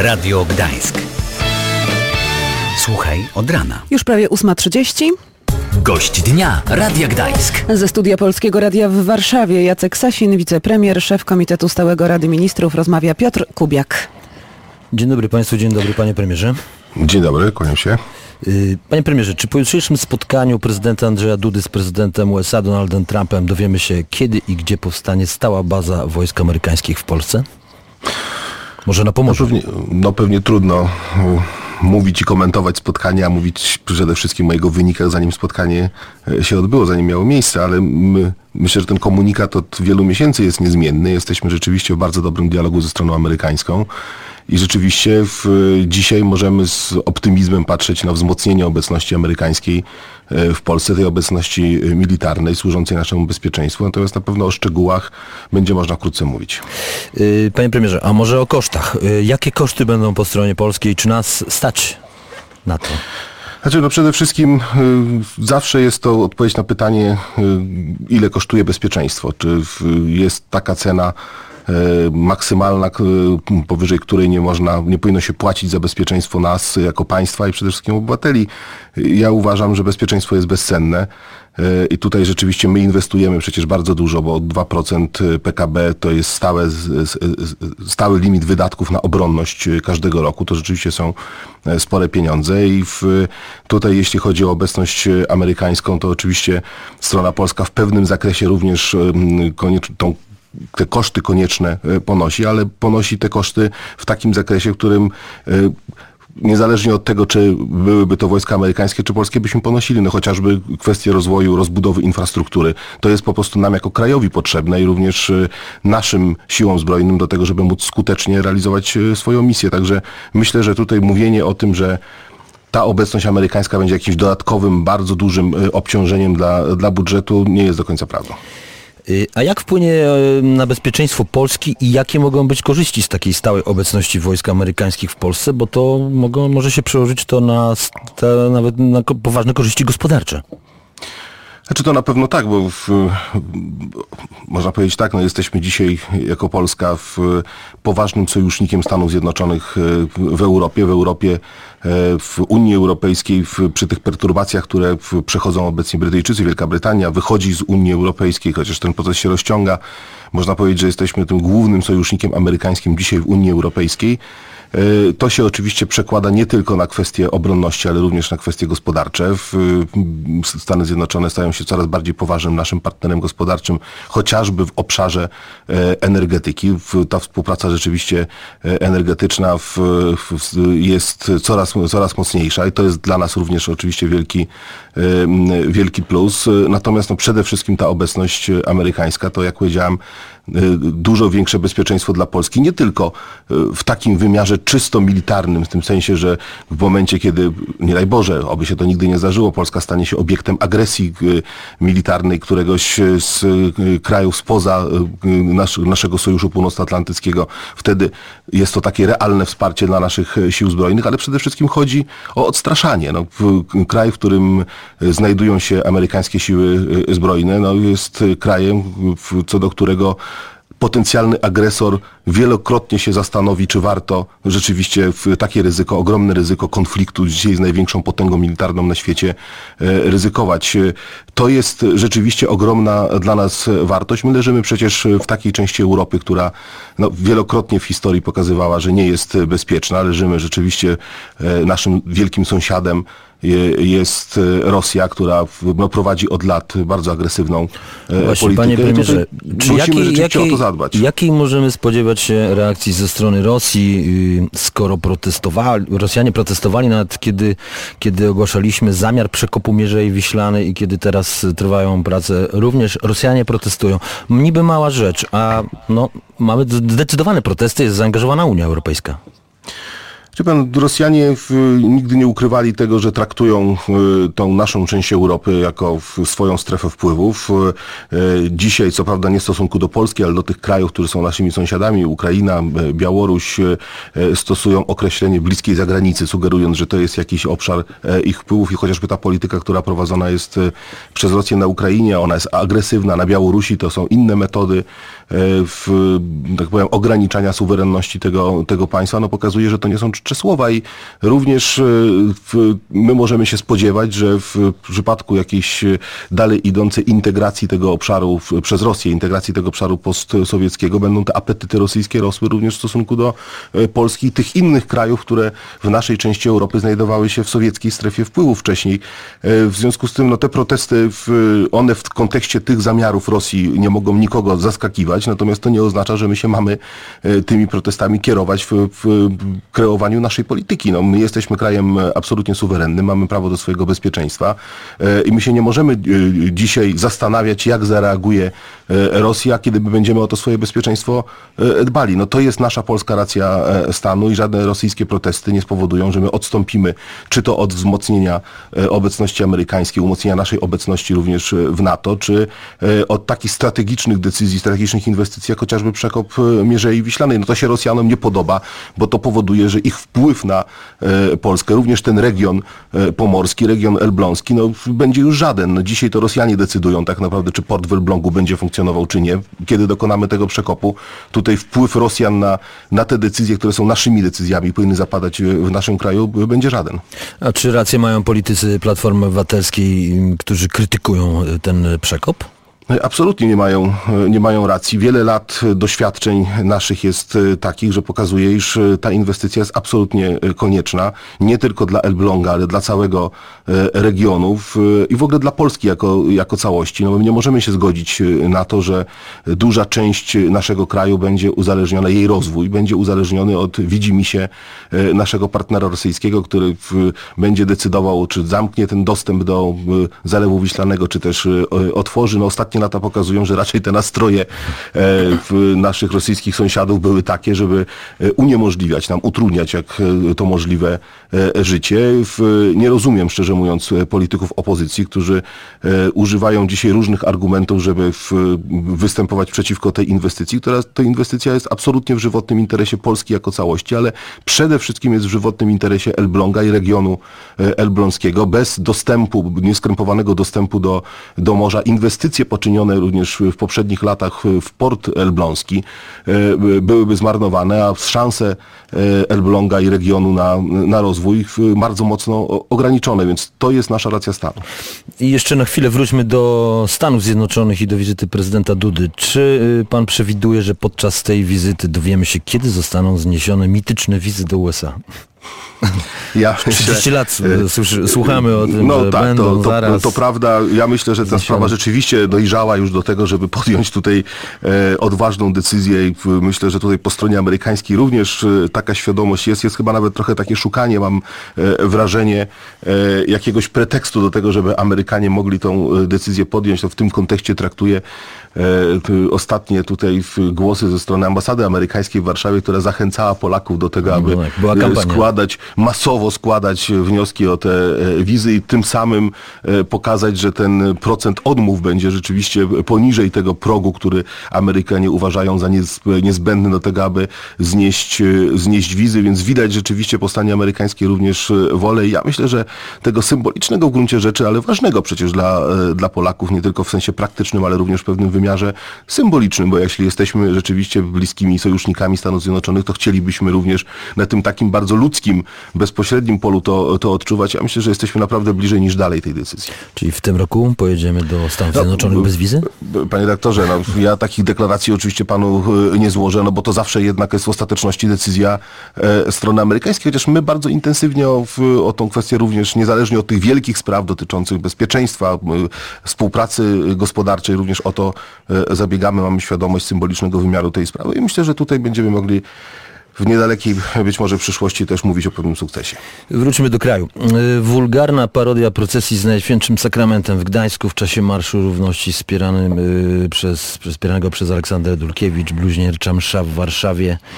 Radio Gdańsk. Słuchaj od rana. Już prawie 8:30. Gość dnia Radia Gdańsk. Ze studia Polskiego Radia w Warszawie Jacek Sasin, wicepremier, szef Komitetu Stałego Rady Ministrów, rozmawia Piotr Kubiak. Dzień dobry Państwu, dzień dobry Panie Premierze. Dzień dobry, kłaniam się. Panie Premierze, czy po jutrzejszym spotkaniu prezydenta Andrzeja Dudy z prezydentem USA Donaldem Trumpem dowiemy się, kiedy i gdzie powstanie stała baza wojsk amerykańskich w Polsce? Może na Pomorzu? Pewnie trudno mówić i komentować spotkania, mówić przede wszystkim o jego wynikach, zanim spotkanie się odbyło, zanim miało miejsce, ale myślę, że ten komunikat od wielu miesięcy jest niezmienny. Jesteśmy rzeczywiście w bardzo dobrym dialogu ze stroną amerykańską i rzeczywiście dzisiaj możemy z optymizmem patrzeć na wzmocnienie obecności amerykańskiej w Polsce, tej obecności militarnej służącej naszemu bezpieczeństwu. Natomiast na pewno o szczegółach będzie można wkrótce mówić. Panie premierze, a może o kosztach? Jakie koszty będą po stronie polskiej? Czy nas stać na to? Znaczy, przede wszystkim zawsze jest to odpowiedź na pytanie, ile kosztuje bezpieczeństwo. Czy jest taka cena maksymalna, powyżej której nie powinno się płacić za bezpieczeństwo nas jako państwa i przede wszystkim obywateli. Ja uważam, że bezpieczeństwo jest bezcenne i tutaj rzeczywiście my inwestujemy przecież bardzo dużo, bo 2% PKB to jest stały limit wydatków na obronność każdego roku. To rzeczywiście są spore pieniądze i tutaj jeśli chodzi o obecność amerykańską, to oczywiście strona polska w pewnym zakresie również te koszty konieczne ponosi, ale ponosi te koszty w takim zakresie, w którym niezależnie od tego, czy byłyby to wojska amerykańskie, czy polskie, byśmy ponosili, chociażby kwestie rozwoju, rozbudowy infrastruktury. To jest po prostu nam jako krajowi potrzebne i również naszym siłom zbrojnym do tego, żeby móc skutecznie realizować swoją misję. Także myślę, że tutaj mówienie o tym, że ta obecność amerykańska będzie jakimś dodatkowym, bardzo dużym obciążeniem dla budżetu, nie jest do końca prawdą. A jak wpłynie na bezpieczeństwo Polski i jakie mogą być korzyści z takiej stałej obecności wojsk amerykańskich w Polsce, bo to może się przełożyć to nawet na poważne korzyści gospodarcze? Znaczy to na pewno tak, bo można powiedzieć tak, jesteśmy dzisiaj jako Polska poważnym sojusznikiem Stanów Zjednoczonych w Europie, w Unii Europejskiej, przy tych perturbacjach, które przechodzą obecnie Brytyjczycy, Wielka Brytania wychodzi z Unii Europejskiej, chociaż ten proces się rozciąga. Można powiedzieć, że jesteśmy tym głównym sojusznikiem amerykańskim dzisiaj w Unii Europejskiej. To się oczywiście przekłada nie tylko na kwestie obronności, ale również na kwestie gospodarcze. Stany Zjednoczone stają się coraz bardziej poważnym naszym partnerem gospodarczym, chociażby w obszarze energetyki. Ta współpraca rzeczywiście energetyczna jest coraz mocniejsza i to jest dla nas również oczywiście wielki plus. Natomiast przede wszystkim ta obecność amerykańska to, jak powiedziałem, dużo większe bezpieczeństwo dla Polski, nie tylko w takim wymiarze czysto militarnym, w tym sensie, że w momencie, kiedy, nie daj Boże, oby się to nigdy nie zdarzyło, Polska stanie się obiektem agresji militarnej któregoś z krajów spoza naszego Sojuszu Północnoatlantyckiego, wtedy jest to takie realne wsparcie dla naszych sił zbrojnych, ale przede wszystkim chodzi o odstraszanie. Kraj, w którym znajdują się amerykańskie siły zbrojne, jest krajem, co do którego potencjalny agresor wielokrotnie się zastanowi, czy warto rzeczywiście takie ryzyko, ogromne ryzyko konfliktu dzisiaj z największą potęgą militarną na świecie ryzykować. To jest rzeczywiście ogromna dla nas wartość. My leżymy przecież w takiej części Europy, która wielokrotnie w historii pokazywała, że nie jest bezpieczna. Leżymy rzeczywiście, naszym wielkim sąsiadem jest Rosja, która prowadzi od lat bardzo agresywną politykę. Panie premierze, musimy rzeczywiście o to zadbać. Jakiej możemy spodziewać się reakcji ze strony Rosji, skoro Rosjanie protestowali nawet kiedy ogłaszaliśmy zamiar przekopu Mierzei Wiślanej i kiedy teraz trwają prace, również Rosjanie protestują. Niby mała rzecz, a mamy zdecydowane protesty, jest zaangażowana Unia Europejska. Wie pan, Rosjanie nigdy nie ukrywali tego, że traktują tą naszą część Europy jako swoją strefę wpływów. Dzisiaj, co prawda nie w stosunku do Polski, ale do tych krajów, które są naszymi sąsiadami, Ukraina, Białoruś, stosują określenie bliskiej zagranicy, sugerując, że to jest jakiś obszar ich wpływów i chociażby ta polityka, która prowadzona jest przez Rosję na Ukrainie, ona jest agresywna, na Białorusi to są inne metody tak powiem, ograniczania suwerenności tego państwa, no pokazuje, że to nie są czcze słowa i również my możemy się spodziewać, że w przypadku jakiejś dalej idącej integracji tego obszaru przez Rosję, integracji tego obszaru postsowieckiego, będą te apetyty rosyjskie rosły również w stosunku do Polski i tych innych krajów, które w naszej części Europy znajdowały się w sowieckiej strefie wpływów wcześniej. W związku z tym no, te protesty, one w kontekście tych zamiarów Rosji nie mogą nikogo zaskakiwać, natomiast to nie oznacza, że my się mamy tymi protestami kierować w kreowaniu naszej polityki. No, my jesteśmy krajem absolutnie suwerennym, mamy prawo do swojego bezpieczeństwa i my się nie możemy dzisiaj zastanawiać, jak zareaguje Rosja, kiedy my będziemy o to swoje bezpieczeństwo dbali. No to jest nasza polska racja stanu i żadne rosyjskie protesty nie spowodują, że my odstąpimy, czy to od wzmocnienia obecności amerykańskiej, umocnienia naszej obecności również w NATO, czy od takich strategicznych decyzji, strategicznych inwestycji, jak chociażby przekop Mierzei Wiślanej. No to się Rosjanom nie podoba, bo to powoduje, że ich wpływ na Polskę, również ten region pomorski, region elbląski, no będzie już żaden. No dzisiaj to Rosjanie decydują tak naprawdę, czy port w Elblągu będzie funkcjonował, czy nie. Kiedy dokonamy tego przekopu, tutaj wpływ Rosjan na te decyzje, które są naszymi decyzjami, powinny zapadać w naszym kraju, będzie żaden. A czy rację mają politycy Platformy Obywatelskiej, którzy krytykują ten przekop? Absolutnie nie mają racji. Wiele lat doświadczeń naszych jest takich, że pokazuje, iż ta inwestycja jest absolutnie konieczna, nie tylko dla Elbląga, ale dla całego regionu i w ogóle dla Polski jako całości. No my nie możemy się zgodzić na to, że duża część naszego kraju będzie uzależniona, jej rozwój będzie uzależniony od widzimisię naszego partnera rosyjskiego, który będzie decydował, czy zamknie ten dostęp do Zalewu Wiślanego, czy też otworzy. No ostatnie lata pokazują, że raczej te nastroje naszych rosyjskich sąsiadów były takie, żeby uniemożliwiać nam, utrudniać jak to możliwe życie. Nie rozumiem, szczerze mówiąc, polityków opozycji, którzy używają dzisiaj różnych argumentów, żeby występować przeciwko tej inwestycji, która to inwestycja jest absolutnie w żywotnym interesie Polski jako całości, ale przede wszystkim jest w żywotnym interesie Elbląga i regionu elbląskiego. Bez dostępu, nieskrępowanego dostępu do morza, inwestycje poczynione również w poprzednich latach w port elbląski byłyby zmarnowane, a szanse Elbląga i regionu na rozwój bardzo mocno ograniczone, więc to jest nasza racja stanu. I jeszcze na chwilę wróćmy do Stanów Zjednoczonych i do wizyty prezydenta Dudy. Czy pan przewiduje, że podczas tej wizyty dowiemy się, kiedy zostaną zniesione mityczne wizy do USA? Ja 30 lat słuchamy o tym, no że tak, będą zaraz... To prawda. Ja myślę, że ta sprawa rzeczywiście dojrzała już do tego, żeby podjąć tutaj odważną decyzję i myślę, że tutaj po stronie amerykańskiej również taka świadomość jest chyba nawet trochę takie szukanie, mam wrażenie, jakiegoś pretekstu do tego, żeby Amerykanie mogli tą decyzję podjąć. To w tym kontekście traktuję ostatnie tutaj głosy ze strony ambasady amerykańskiej w Warszawie, która zachęcała Polaków do tego, aby masowo składać wnioski o te wizy i tym samym pokazać, że ten procent odmów będzie rzeczywiście poniżej tego progu, który Amerykanie uważają za niezbędny do tego, aby znieść wizy, więc widać rzeczywiście po stronie amerykańskiej również wolę i ja myślę, że tego symbolicznego w gruncie rzeczy, ale ważnego przecież dla Polaków, nie tylko w sensie praktycznym, ale również w pewnym wymiarze symbolicznym, bo jeśli jesteśmy rzeczywiście bliskimi sojusznikami Stanów Zjednoczonych, to chcielibyśmy również na tym takim bardzo ludzkim, bezpośrednim polu to odczuwać. Ja myślę, że jesteśmy naprawdę bliżej niż dalej tej decyzji. Czyli w tym roku pojedziemy do Stanów Zjednoczonych bez wizy? Panie redaktorze, ja takich deklaracji oczywiście panu nie złożę, bo to zawsze jednak jest w ostateczności decyzja strony amerykańskiej, chociaż my bardzo intensywnie o tą kwestię również, niezależnie od tych wielkich spraw dotyczących bezpieczeństwa, współpracy gospodarczej, również o to zabiegamy, mamy świadomość symbolicznego wymiaru tej sprawy i myślę, że tutaj będziemy mogli w niedalekiej być może przyszłości też mówić o pewnym sukcesie. Wróćmy do kraju. Wulgarna parodia procesji z Najświętszym Sakramentem w Gdańsku w czasie Marszu Równości wspieranego przez Aleksandrę Dulkiewicz, bluźniercza msza w Warszawie.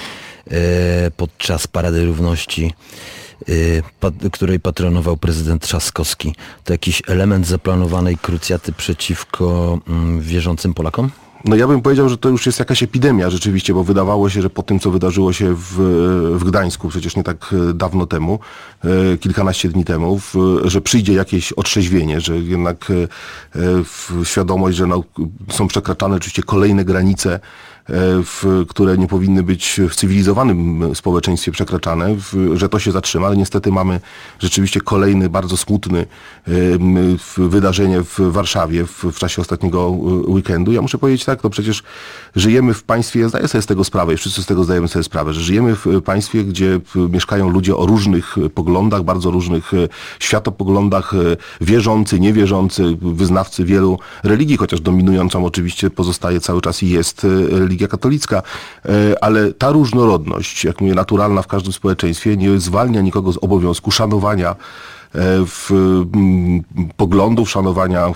podczas Parady Równości, której patronował prezydent Trzaskowski. To jakiś element zaplanowanej krucjaty przeciwko wierzącym Polakom? No ja bym powiedział, że to już jest jakaś epidemia rzeczywiście, bo wydawało się, że po tym, co wydarzyło się w Gdańsku, przecież nie tak dawno temu, kilkanaście dni temu, że przyjdzie jakieś otrzeźwienie, że jednak świadomość, że są przekraczane oczywiście kolejne granice, które nie powinny być w cywilizowanym społeczeństwie przekraczane, że to się zatrzyma, ale niestety mamy rzeczywiście kolejny bardzo smutny wydarzenie w Warszawie w czasie ostatniego weekendu. Ja muszę powiedzieć tak, no przecież żyjemy w państwie, ja zdaję sobie z tego sprawę i wszyscy z tego zdajemy sobie sprawę, że żyjemy w państwie, gdzie mieszkają ludzie o różnych poglądach, bardzo różnych światopoglądach, wierzący, niewierzący, wyznawcy wielu religii, chociaż dominującą oczywiście pozostaje cały czas i jest religia katolicka, ale ta różnorodność, jak mówię, naturalna w każdym społeczeństwie, nie zwalnia nikogo z obowiązku szanowania poglądów, szanowania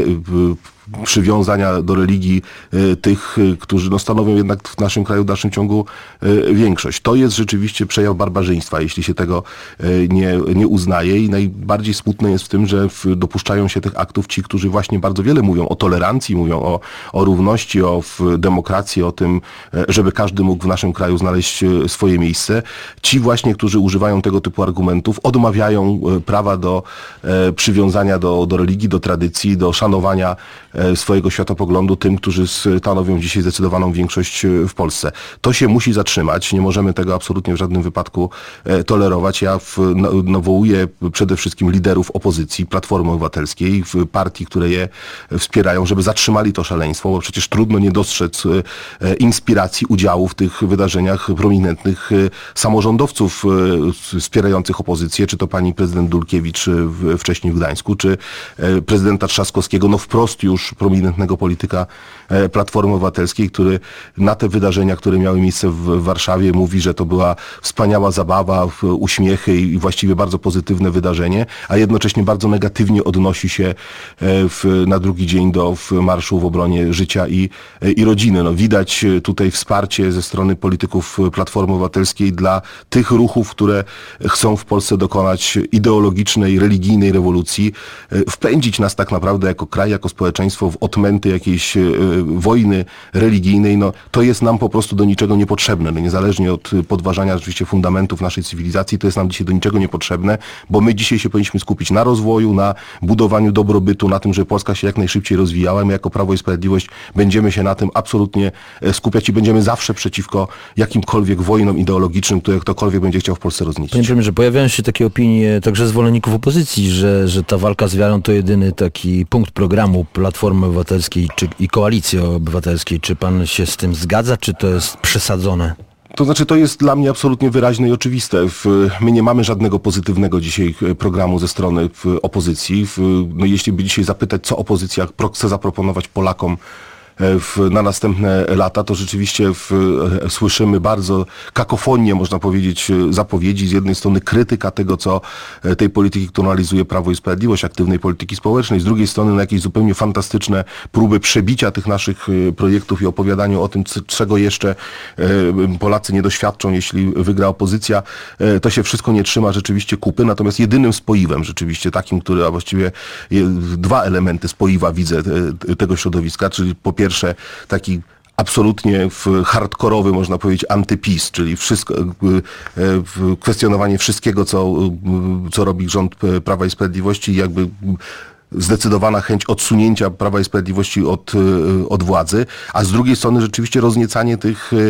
przywiązania do religii tych, którzy stanowią jednak w naszym kraju w dalszym ciągu większość. To jest rzeczywiście przejaw barbarzyństwa, jeśli się tego nie uznaje i najbardziej smutne jest w tym, że dopuszczają się tych aktów ci, którzy właśnie bardzo wiele mówią o tolerancji, mówią o równości, o demokracji, o tym, żeby każdy mógł w naszym kraju znaleźć swoje miejsce. Ci właśnie, którzy używają tego typu argumentów, odmawiają prawa do przywiązania do religii, do tradycji, do szanowania swojego światopoglądu tym, którzy stanowią dzisiaj zdecydowaną większość w Polsce. To się musi zatrzymać. Nie możemy tego absolutnie w żadnym wypadku tolerować. Ja nawołuję przede wszystkim liderów opozycji, Platformy Obywatelskiej, partii, które je wspierają, żeby zatrzymali to szaleństwo, bo przecież trudno nie dostrzec inspiracji udziału w tych wydarzeniach prominentnych samorządowców wspierających opozycję, czy to pani prezydent Dulkiewicz wcześniej w Gdańsku, czy prezydenta Trzaskowskiego, no wprost już prominentnego polityka Platformy Obywatelskiej, który na te wydarzenia, które miały miejsce w Warszawie, mówi, że to była wspaniała zabawa, uśmiechy i właściwie bardzo pozytywne wydarzenie, a jednocześnie bardzo negatywnie odnosi się na drugi dzień do marszu w obronie życia i rodziny. No, widać tutaj wsparcie ze strony polityków Platformy Obywatelskiej dla tych ruchów, które chcą w Polsce dokonać ideologicznej, religijnej rewolucji, wpędzić nas tak naprawdę jako kraj, jako społeczeństwo w odmęty jakiejś wojny religijnej. No, to jest nam po prostu do niczego niepotrzebne. No, niezależnie od podważania oczywiście fundamentów naszej cywilizacji, to jest nam dzisiaj do niczego niepotrzebne, bo my dzisiaj się powinniśmy skupić na rozwoju, na budowaniu dobrobytu, na tym, żeby Polska się jak najszybciej rozwijała. My jako Prawo i Sprawiedliwość będziemy się na tym absolutnie skupiać i będziemy zawsze przeciwko jakimkolwiek wojnom ideologicznym, które ktokolwiek będzie chciał w Polsce rozniecić. Panie premierze, pojawiają się takie opinie także zwolenników opozycji, że ta walka z wiarą to jedyny taki punkt programu Platformy Obywatelskiej i Koalicji Obywatelskiej. Czy pan się z tym zgadza, czy to jest przesadzone? To znaczy, to jest dla mnie absolutnie wyraźne i oczywiste. My nie mamy żadnego pozytywnego dzisiaj programu ze strony opozycji. No, jeśli by dzisiaj zapytać, co opozycja chce zaproponować Polakom na następne lata, to rzeczywiście słyszymy bardzo kakofonię, można powiedzieć, zapowiedzi. Z jednej strony krytyka tego, co tej polityki, którą realizuje Prawo i Sprawiedliwość, aktywnej polityki społecznej, z drugiej strony na jakieś zupełnie fantastyczne próby przebicia tych naszych projektów i opowiadaniu o tym, czego jeszcze Polacy nie doświadczą, jeśli wygra opozycja. To się wszystko nie trzyma rzeczywiście kupy, natomiast jedynym spoiwem rzeczywiście takim, który, a właściwie dwa elementy spoiwa widzę tego środowiska, czyli po pierwsze taki absolutnie hardkorowy, można powiedzieć, antyPiS, czyli wszystko, kwestionowanie wszystkiego, co robi rząd Prawa i Sprawiedliwości, jakby zdecydowana chęć odsunięcia Prawa i Sprawiedliwości od władzy, a z drugiej strony rzeczywiście rozniecanie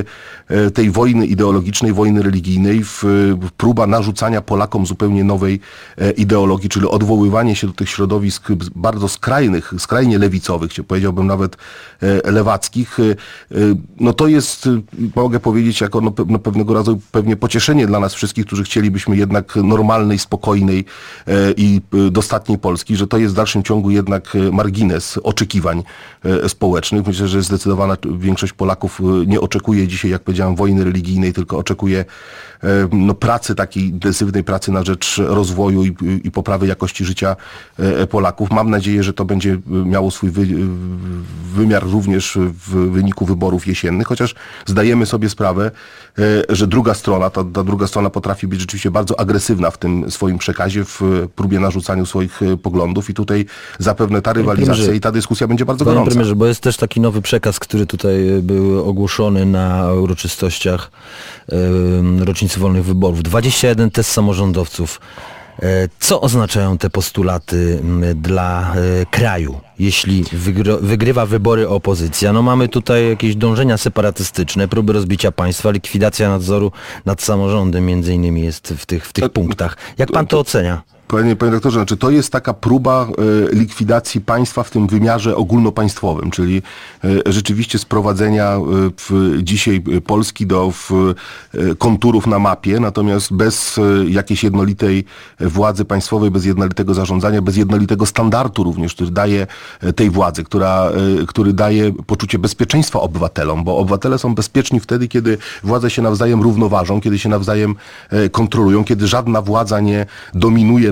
tej wojny ideologicznej, wojny religijnej, próba narzucania Polakom zupełnie nowej ideologii, czyli odwoływanie się do tych środowisk bardzo skrajnych, skrajnie lewicowych, powiedziałbym nawet lewackich. No to jest, mogę powiedzieć, jako pewnego rodzaju pewnie pocieszenie dla nas wszystkich, którzy chcielibyśmy jednak normalnej, spokojnej i dostatniej Polski, że to jest w dalszym dalszym ciągu jednak margines oczekiwań społecznych. Myślę, że zdecydowana większość Polaków nie oczekuje dzisiaj, jak powiedziałem, wojny religijnej, tylko oczekuje pracy, takiej intensywnej pracy na rzecz rozwoju i poprawy jakości życia Polaków. Mam nadzieję, że to będzie miało swój wymiar również w wyniku wyborów jesiennych, chociaż zdajemy sobie sprawę, że druga strona, ta druga strona potrafi być rzeczywiście bardzo agresywna w tym swoim przekazie, w próbie narzucaniu swoich poglądów i tutaj zapewne ta rywalizacja i ta dyskusja będzie bardzo gorąca. Panie premierze, bo jest też taki nowy przekaz, który tutaj był ogłoszony na uroczystościach rocznicy wolnych wyborów. 21 test samorządowców. Co oznaczają te postulaty dla kraju, jeśli wygrywa wybory opozycja? No mamy tutaj jakieś dążenia separatystyczne, próby rozbicia państwa, likwidacja nadzoru nad samorządem między innymi jest w tych punktach. Jak pan to ocenia? Panie doktorze, znaczy to jest taka próba likwidacji państwa w tym wymiarze ogólnopaństwowym, czyli rzeczywiście sprowadzenia dzisiaj Polski do konturów na mapie, natomiast bez jakiejś jednolitej władzy państwowej, bez jednolitego zarządzania, bez jednolitego standardu również, który daje tej władzy, który daje poczucie bezpieczeństwa obywatelom, bo obywatele są bezpieczni wtedy, kiedy władze się nawzajem równoważą, kiedy się nawzajem kontrolują, kiedy żadna władza nie dominuje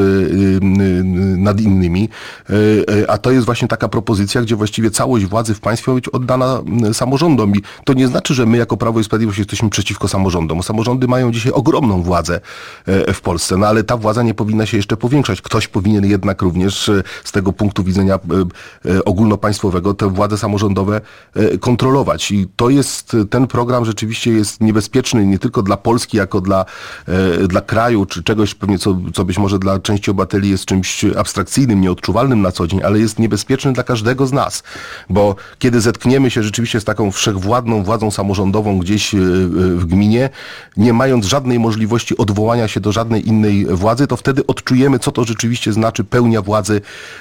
nad innymi, a to jest właśnie taka propozycja, gdzie właściwie całość władzy w państwie ma być oddana samorządom i to nie znaczy, że my jako Prawo i Sprawiedliwość jesteśmy przeciwko samorządom. Samorządy mają dzisiaj ogromną władzę w Polsce, no ale ta władza nie powinna się jeszcze powiększać. Ktoś powinien jednak również z tego punktu widzenia ogólnopaństwowego te władze samorządowe kontrolować i to jest, ten program rzeczywiście jest niebezpieczny nie tylko dla Polski jako dla kraju, czy czegoś pewnie, co być może dla części obywateli jest czymś abstrakcyjnym, nieodczuwalnym na co dzień, ale jest niebezpieczny dla każdego z nas, bo kiedy zetkniemy się rzeczywiście z taką wszechwładną władzą samorządową gdzieś w gminie, nie mając żadnej możliwości odwołania się do żadnej innej władzy, to wtedy odczujemy, co to rzeczywiście znaczy pełnia władzy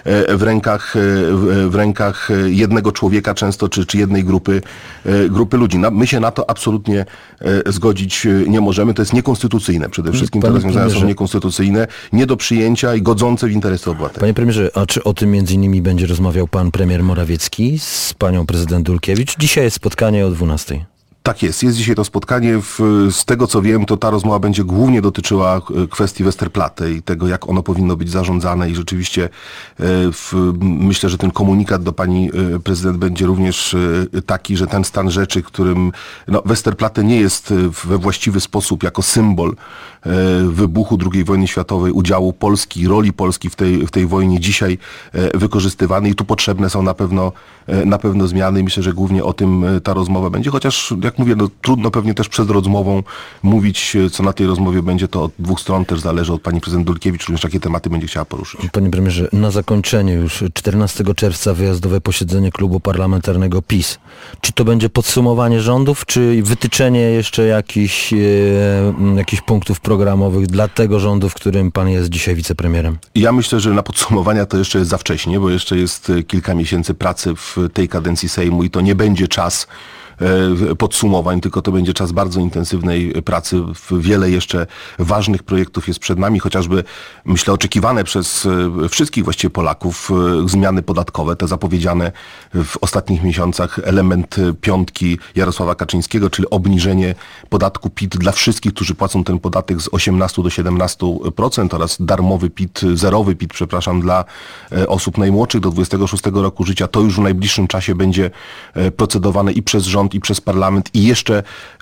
w rękach jednego człowieka często, czy jednej grupy ludzi. My się na to absolutnie zgodzić nie możemy. To jest niekonstytucyjne. Przede wszystkim te rozwiązania są niekonstytucyjne, nie do przyjęcia i godzące w interesy obywateli. Panie premierze, a czy o tym między innymi będzie rozmawiał pan premier Morawiecki z panią prezydent Dulkiewicz? Dzisiaj jest spotkanie o 12:00. Tak jest. Jest dzisiaj to spotkanie. Z tego co wiem, to ta rozmowa będzie głównie dotyczyła kwestii Westerplatte i tego, jak ono powinno być zarządzane i rzeczywiście myślę, że ten komunikat do pani prezydent będzie również taki, że ten stan rzeczy, którym Westerplatte nie jest we właściwy sposób jako symbol wybuchu II wojny światowej, udziału Polski, roli Polski w tej wojnie dzisiaj wykorzystywany i tu potrzebne są na pewno zmiany. Myślę, że głównie o tym ta rozmowa będzie, chociaż jak mówię, trudno pewnie też przed rozmową mówić, co na tej rozmowie będzie, to od dwóch stron też zależy, od pani prezydent Dulkiewicz, również jakie tematy będzie chciała poruszyć. Panie premierze, na zakończenie już 14 czerwca wyjazdowe posiedzenie klubu parlamentarnego PiS. Czy to będzie podsumowanie rządów, czy wytyczenie jeszcze jakichś punktów programowych dla tego rządu, w którym pan jest dzisiaj wicepremierem? Ja myślę, że na podsumowania to jeszcze jest za wcześnie, bo jeszcze jest kilka miesięcy pracy w tej kadencji Sejmu i to nie będzie czas podsumowań, tylko to będzie czas bardzo intensywnej pracy. Wiele jeszcze ważnych projektów jest przed nami, chociażby myślę oczekiwane przez wszystkich właściwie Polaków zmiany podatkowe, te zapowiedziane w ostatnich miesiącach, element piątki Jarosława Kaczyńskiego, czyli obniżenie podatku PIT dla wszystkich, którzy płacą ten podatek z 18 do 17% oraz darmowy PIT, zerowy PIT, przepraszam, dla osób najmłodszych do 26 roku życia. To już w najbliższym czasie będzie procedowane i przez rząd, i przez parlament i jeszcze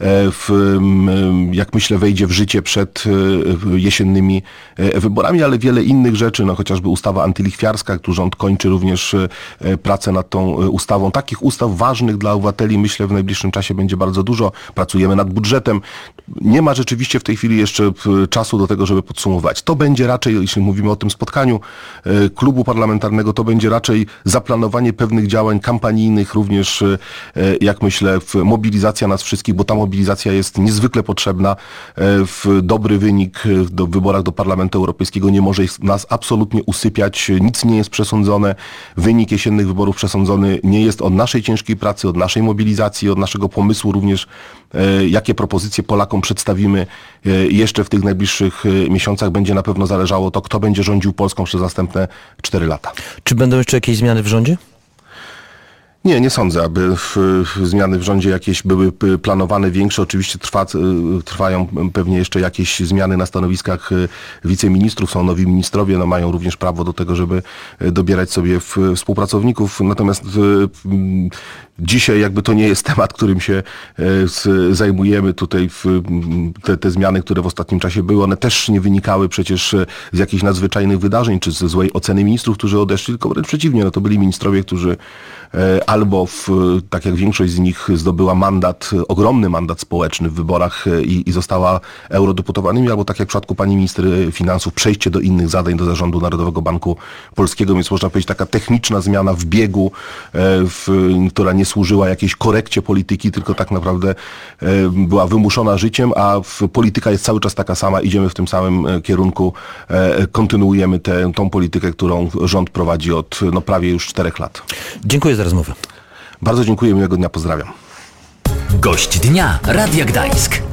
jak myślę wejdzie w życie przed jesiennymi wyborami, ale wiele innych rzeczy, chociażby ustawa antylichwiarska, którą rząd kończy również pracę nad tą ustawą. Takich ustaw ważnych dla obywateli myślę w najbliższym czasie będzie bardzo dużo. Pracujemy nad budżetem. Nie ma rzeczywiście w tej chwili jeszcze czasu do tego, żeby podsumować. To będzie raczej, jeśli mówimy o tym spotkaniu klubu parlamentarnego, to będzie raczej zaplanowanie pewnych działań kampanijnych, również jak myślę ogóle mobilizacja nas wszystkich, bo ta mobilizacja jest niezwykle potrzebna. Dobry wynik w wyborach do Parlamentu Europejskiego nie może nas absolutnie usypiać. Nic nie jest przesądzone. Wynik jesiennych wyborów przesądzony nie jest od naszej ciężkiej pracy, od naszej mobilizacji, od naszego pomysłu również, jakie propozycje Polakom przedstawimy. Jeszcze w tych najbliższych miesiącach będzie na pewno zależało to, kto będzie rządził Polską przez następne 4 lata. Czy będą jeszcze jakieś zmiany w rządzie? Nie sądzę, aby zmiany w rządzie jakieś były planowane większe. Oczywiście trwają pewnie jeszcze jakieś zmiany na stanowiskach wiceministrów. Są nowi ministrowie, mają również prawo do tego, żeby dobierać sobie współpracowników. Natomiast dzisiaj jakby to nie jest temat, którym się zajmujemy. Tutaj te zmiany, które w ostatnim czasie były, one też nie wynikały przecież z jakichś nadzwyczajnych wydarzeń, czy ze złej oceny ministrów, którzy odeszli, tylko wręcz przeciwnie. To byli ministrowie, którzy albo, tak jak większość z nich, zdobyła ogromny mandat społeczny w wyborach i została eurodeputowanymi, albo tak jak w przypadku pani minister finansów, przejście do innych zadań, do zarządu Narodowego Banku Polskiego, więc można powiedzieć taka techniczna zmiana w biegu, która nie służyła jakiejś korekcie polityki, tylko tak naprawdę była wymuszona życiem, a polityka jest cały czas taka sama, idziemy w tym samym kierunku, kontynuujemy tą politykę, którą rząd prowadzi od prawie już 4 lat. Dziękuję za rozmowę. Bardzo dziękuję, miłego dnia, pozdrawiam. Gość dnia Radia Gdańsk.